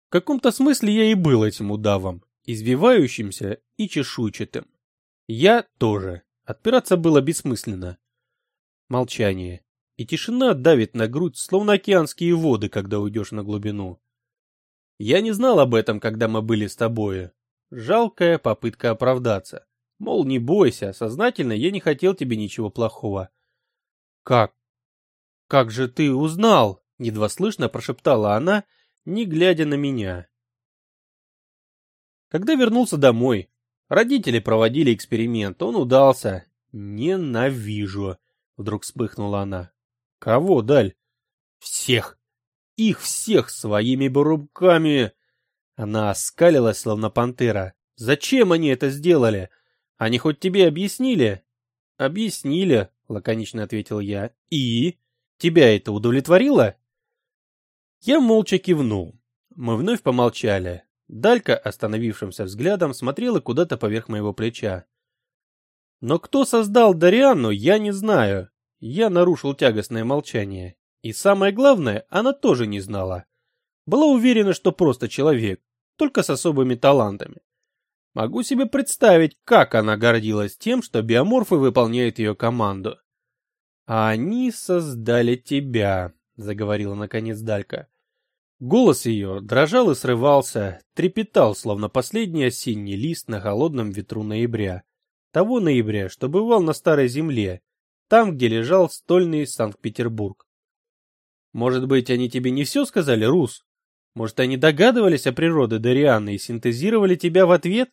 В каком-то смысле я и был этим удавом, извивающимся и чешуйчатым. Я тоже. Отпираться было бессмысленно. Молчание. И тишина давит на грудь, словно океанские воды, когда уйдешь на глубину. Я не знал об этом, когда мы были с тобою. Жалкая попытка оправдаться. Мол, не бойся, сознательно я не хотел тебе ничего плохого. Как? Как же ты узнал? Едва слышно прошептала она, не глядя на меня. Когда вернулся домой, родители проводили эксперимент, он удался. Ненавижу. Вдруг вспыхнула она. Кого, Даль? Всех. Их всех своими бы руками. Она оскалилась, словно пантера. Зачем они это сделали? Они хоть тебе объяснили? Объяснили, лаконично ответил я. И? Тебя это удовлетворило? Я молча кивнул. Мы вновь помолчали. Далька, остановившимся взглядом, смотрела куда-то поверх моего плеча. Но кто создал Дарианну, я не знаю. Я нарушил тягостное молчание. И самое главное, она тоже не знала. Была уверена, что просто человек, только с особыми талантами. Могу себе представить, как она гордилась тем, что биоморфы выполняют ее команду. «А они создали тебя», — заговорила наконец Далька. Голос ее дрожал и срывался, трепетал, словно последний осенний лист на холодном ветру ноября. Того ноября, что бывал на Старой Земле, там, где лежал стольный Санкт-Петербург. «Может быть, они тебе не все сказали, Рус? Может, они догадывались о природе Дарианны и синтезировали тебя в ответ?»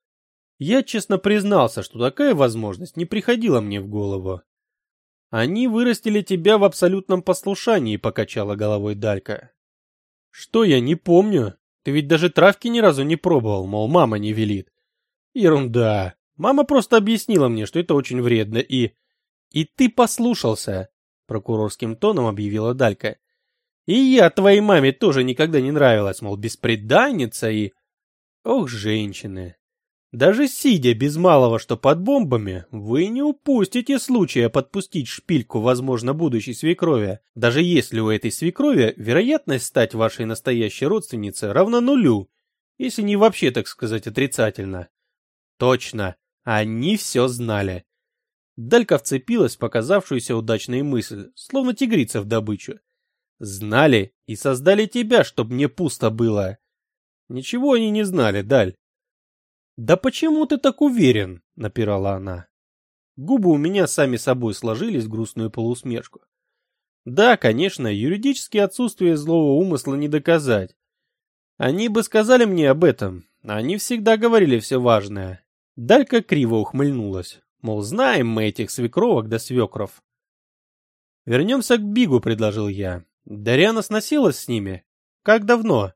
Я честно признался, что такая возможность не приходила мне в голову. «Они вырастили тебя в абсолютном послушании», — покачала головой Далька. «Что я не помню? Ты ведь даже травки ни разу не пробовал, мол, мама не велит». «Ерунда. Мама просто объяснила мне, что это очень вредно, и...» «И ты послушался», — прокурорским тоном объявила Далька. «И я твоей маме тоже никогда не нравилась, мол, бесприданница и...» Ох, женщины. Даже сидя без малого что под бомбами, вы не упустите случая подпустить шпильку, возможно, будущей свекрови, даже если у этой свекрови вероятность стать вашей настоящей родственницей равна нулю, если не вообще, так сказать, отрицательно. Точно, они все знали. Далька вцепилась в показавшуюся удачной мысль, словно тигрица в добычу. Знали и создали тебя, чтоб мне пусто было. Ничего они не знали, Даль. «Да почему ты так уверен?» — напирала она. Губы у меня сами собой сложились в грустную полусмешку. Да, конечно, юридически отсутствие злого умысла не доказать. Они бы сказали мне об этом, они всегда говорили все важное. Далька криво ухмыльнулась, мол, знаем мы этих свекровок да свекров. «Вернемся к Бигу», — предложил я. «Дарьяна сносилась с ними? Как давно?»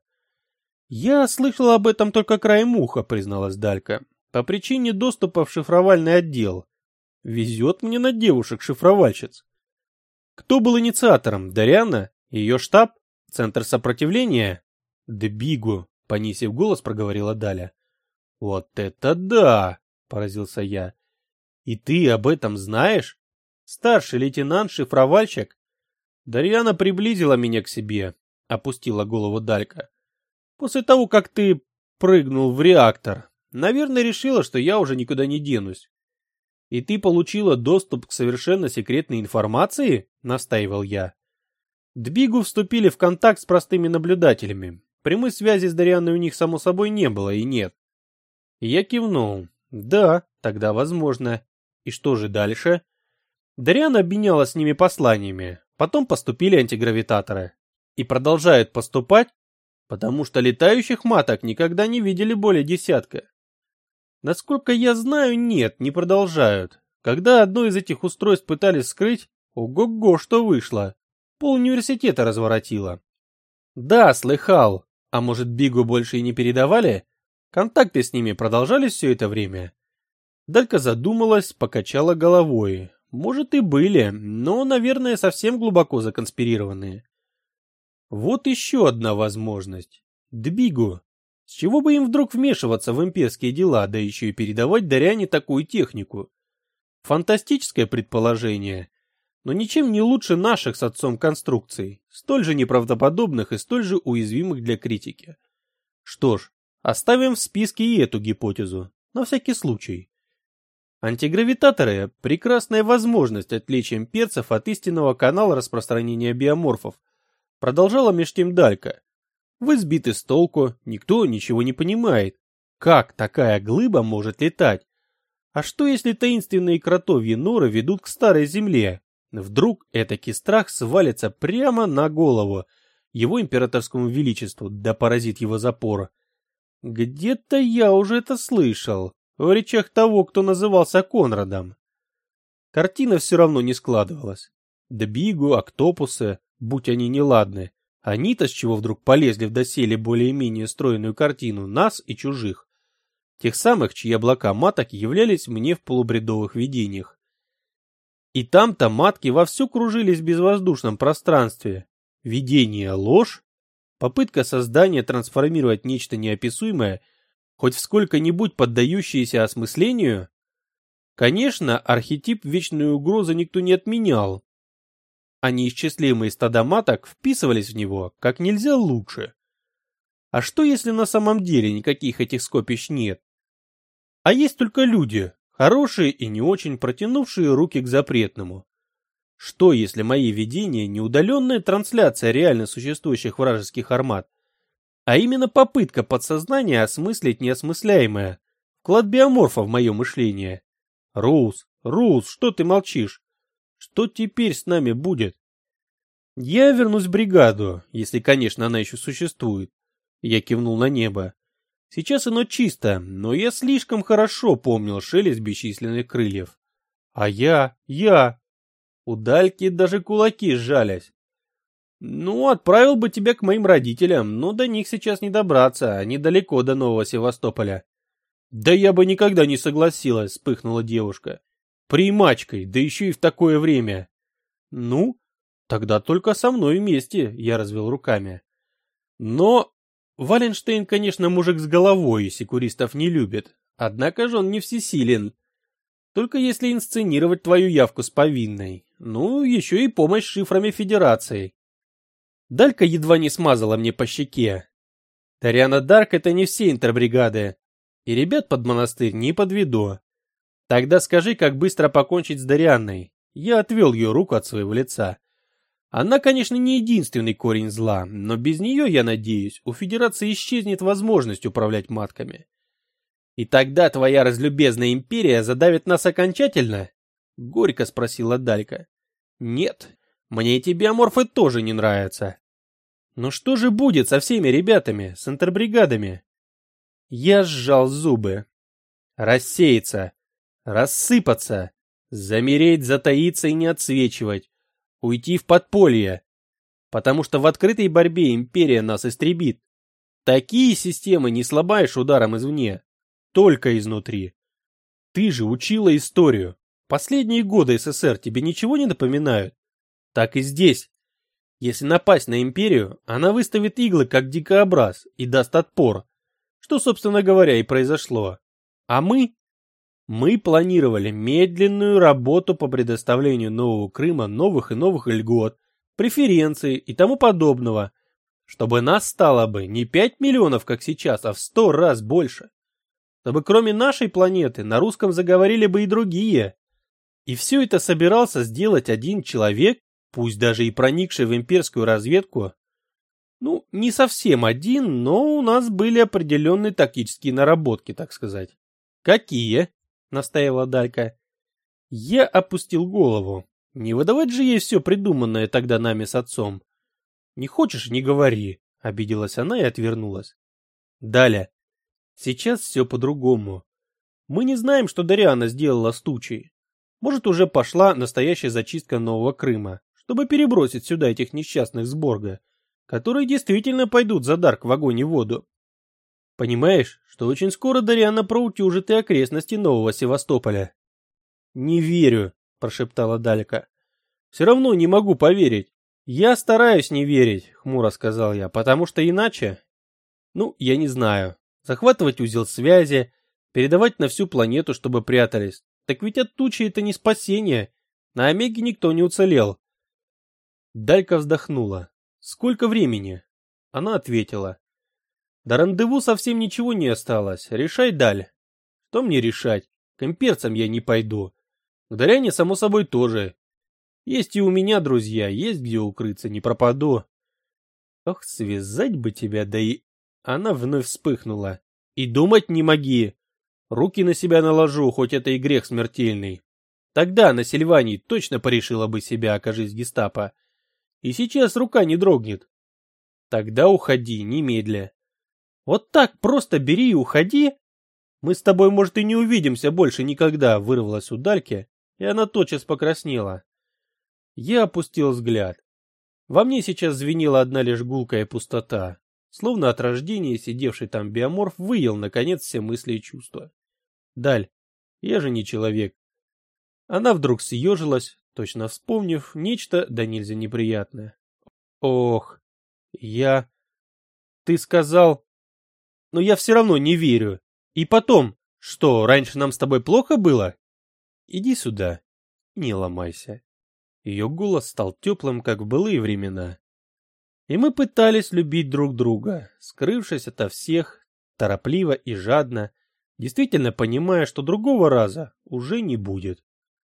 «Я слышала об этом только краем уха», — призналась Далька, «по причине доступа в шифровальный отдел. Везет мне на девушек-шифровальщиц». «Кто был инициатором? Дарьяна? Ее штаб? Центр сопротивления?» «Да Бигу», — понизив голос, проговорила Даля. «Вот это да!» — поразился я. «И ты об этом знаешь? Старший лейтенант-шифровальщик?» Дарьяна приблизила меня к себе, — опустила голову Далька. «После того, как ты прыгнул в реактор, наверное, решила, что я уже никуда не денусь. И ты получила доступ к совершенно секретной информации?» — настаивал я. Дбигу вступили в контакт с простыми наблюдателями. Прямой связи с Дарьяной у них, само собой, не было и нет. И я кивнул. Да, тогда возможно. И что же дальше? Дарьяна обменялась с ними посланиями. Потом поступили антигравитаторы. И продолжают поступать, потому что летающих маток никогда не видели более десятка. Насколько я знаю, нет, не продолжают. Когда одно из этих устройств пытались скрыть, ого-го, что вышло. Пол-университета разворотило. Да, слыхал. А может, Бигу больше и не передавали? Контакты с ними продолжались все это время? Далька задумалась, покачала головой. Может, и были, но, наверное, совсем глубоко законспирированные. Вот еще одна возможность. Дбигу. С чего бы им вдруг вмешиваться в имперские дела, да еще и передавать Дарьяне такую технику? Фантастическое предположение, но ничем не лучше наших с отцом конструкций, столь же неправдоподобных и столь же уязвимых для критики. Что ж, оставим в списке и эту гипотезу, на всякий случай. Антигравитаторы – прекрасная возможность отвлечь имперцев от истинного канала распространения биоморфов, продолжала меж тем Далька. Вы сбиты с толку, никто ничего не понимает. Как такая глыба может летать? А что если таинственные кротовьи норы ведут к старой земле? Вдруг этакий страх свалится прямо на голову его императорскому величеству, да поразит его запор. Где-то я уже это слышал, в речах того, кто назывался Конрадом. Картина все равно не складывалась. Дбигу, октопусы, будь они неладны, они-то с чего вдруг полезли в доселе более-менее стройную картину нас и чужих. Тех самых, чьи облака маток являлись мне в полубредовых видениях. И там-то матки вовсю кружились в безвоздушном пространстве. Видение — ложь? Попытка создания трансформировать нечто неописуемое, хоть в сколько-нибудь поддающееся осмыслению? Конечно, архетип вечной угрозы никто не отменял. А неисчислимые стада маток вписывались в него как нельзя лучше. А что если на самом деле никаких этих скопищ нет? А есть только люди, хорошие и не очень протянувшие руки к запретному. Что если мои видения не удаленная трансляция реально существующих вражеских армад, а именно попытка подсознания осмыслить неосмысляемое, вклад биоморфа в мое мышление? Рус, что ты молчишь? Что теперь с нами будет? Я вернусь в бригаду, если, конечно, она еще существует. Я кивнул на небо. Сейчас оно чисто, но я слишком хорошо помнил шелест бесчисленных крыльев. А я... У Дальки даже кулаки сжались. Ну, отправил бы тебя к моим родителям, но до них сейчас не добраться, они далеко до Нового Севастополя. Да я бы никогда не согласилась, вспыхнула девушка. Примачкой, да еще и в такое время. Ну, тогда только со мной вместе, я развел руками. Но... Валенштейн, конечно, мужик с головой и секуристов не любит, однако же он не всесилен. Только если инсценировать твою явку с повинной. Ну, еще и помощь с шифрами Федерации. Далька едва не смазала мне по щеке. Тариана Дарк — это не все интербригады. И ребят под монастырь не подведу. Тогда скажи, как быстро покончить с Дарианной. Я отвел ее руку от своего лица. Она, конечно, не единственный корень зла, но без нее, я надеюсь, у Федерации исчезнет возможность управлять матками. И тогда твоя разлюбезная империя задавит нас окончательно? Горько спросила Далька. Нет, мне эти биоморфы тоже не нравятся. Но что же будет со всеми ребятами, с интербригадами? Я сжал зубы. Рассеяться, рассыпаться, замереть, затаиться и не отсвечивать, уйти в подполье, потому что в открытой борьбе империя нас истребит. Такие системы не слабаешь ударом извне, только изнутри. Ты же учила историю. Последние годы СССР тебе ничего не напоминают? Так и здесь. Если напасть на империю, она выставит иглы как дикообраз и даст отпор, что, собственно говоря, и произошло. А мы планировали медленную работу по предоставлению Нового Крыма новых и новых льгот, преференций и тому подобного, чтобы нас стало бы не 5 миллионов, как сейчас, а в 100 раз больше. Чтобы кроме нашей планеты на русском заговорили бы и другие. И все это собирался сделать один человек, пусть даже и проникший в имперскую разведку. Ну, не совсем один, но у нас были определенные тактические наработки, так сказать. Какие? Настаивала Далька. Я опустил голову. Не выдавать же ей все придуманное тогда нами с отцом. Не хочешь — не говори, обиделась она и отвернулась. Даля, сейчас все по-другому. Мы не знаем, что Дариана сделала с тучей. Может, уже пошла настоящая зачистка Нового Крыма, чтобы перебросить сюда этих несчастных с Борга, которые действительно пойдут за Дарк в огонь и воду. Понимаешь, что очень скоро Дариана проутюжит и окрестности Нового Севастополя? Не верю, прошептала Далька. Все равно не могу поверить. Я стараюсь не верить, хмуро сказал я, потому что иначе... Ну, я не знаю. Захватывать узел связи, передавать на всю планету, чтобы прятались. Так ведь от тучи это не спасение. На Омеге никто не уцелел. Далька вздохнула. Сколько времени? Она ответила. До рандеву совсем ничего не осталось. Решай, Даль. Что мне решать? К имперцам я не пойду. К Даряне, само собой, тоже. Есть и у меня друзья, есть где укрыться, не пропаду. Ох, связать бы тебя, да и... Она вновь вспыхнула. И думать не моги. Руки на себя наложу, хоть это и грех смертельный. Тогда на Сильвании точно порешила бы себя, окажись гестапо. И сейчас рука не дрогнет. Тогда уходи, немедля. Вот так просто бери и уходи. Мы с тобой, может, и не увидимся больше никогда, вырвалась у Дальки, и она тотчас покраснела. Я опустил взгляд. Во мне сейчас звенела одна лишь гулкая пустота. Словно от рождения сидевший там биоморф выел, наконец, все мысли и чувства. Даль, я же не человек. Она вдруг съежилась, точно вспомнив нечто да нельзя неприятное. Ох, Ты сказал... Но я все равно не верю. И потом, что, раньше нам с тобой плохо было? Иди сюда, не ломайся. Ее голос стал теплым, как в былые времена. И мы пытались любить друг друга, скрывшись ото всех, торопливо и жадно, действительно понимая, что другого раза уже не будет.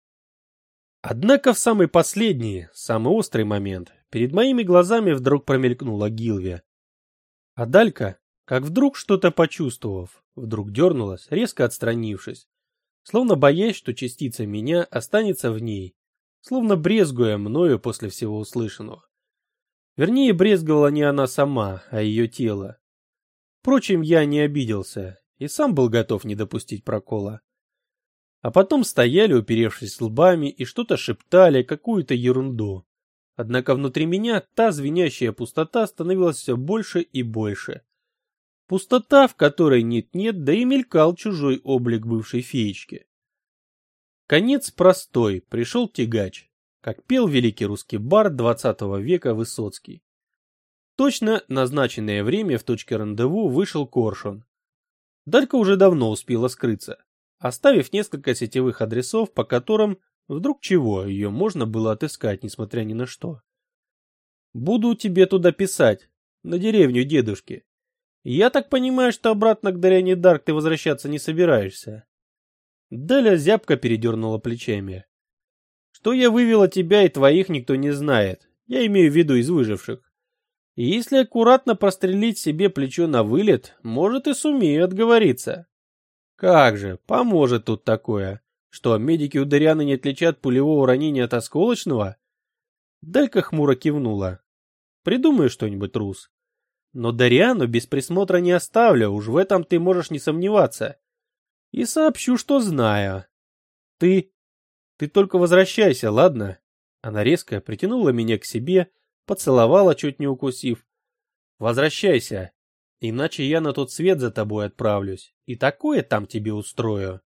Однако в самый последний, самый острый момент, перед моими глазами вдруг промелькнула Гилвия. А Далька, как вдруг что-то почувствовав, вдруг дернулась, резко отстранившись, словно боясь, что частица меня останется в ней, словно брезгуя мною после всего услышанного. Вернее, брезговала не она сама, а ее тело. Впрочем, я не обиделся и сам был готов не допустить прокола. А потом стояли, уперевшись лбами, и что-то шептали, какую-то ерунду. Однако внутри меня та звенящая пустота становилась все больше и больше. Пустота, в которой нет-нет, да и мелькал чужой облик бывшей феечки. Конец простой, пришел тягач, как пел великий русский бард XX века Высоцкий. Точно назначенное время в точке рандеву вышел Коршун. Далька уже давно успела скрыться, оставив несколько сетевых адресов, по которым вдруг чего ее можно было отыскать, несмотря ни на что. Буду тебе туда писать, на деревню дедушки. Я так понимаю, что обратно к Даряне Дарк ты возвращаться не собираешься. Даля зябко передернула плечами. Что я вывела тебя и твоих, никто не знает. Я имею в виду из выживших. И если аккуратно прострелить себе плечо на вылет, может и сумею отговориться. Как же, поможет тут такое. Что, медики у Дарианы не отличат пулевого ранения от осколочного? Далька хмуро кивнула. Придумаю что-нибудь, трус. Но Дариану без присмотра не оставлю, уж в этом ты можешь не сомневаться. И сообщу, что знаю. Ты только возвращайся, ладно? Она резко притянула меня к себе, поцеловала, чуть не укусив. Возвращайся, иначе я на тот свет за тобой отправлюсь, и такое там тебе устрою.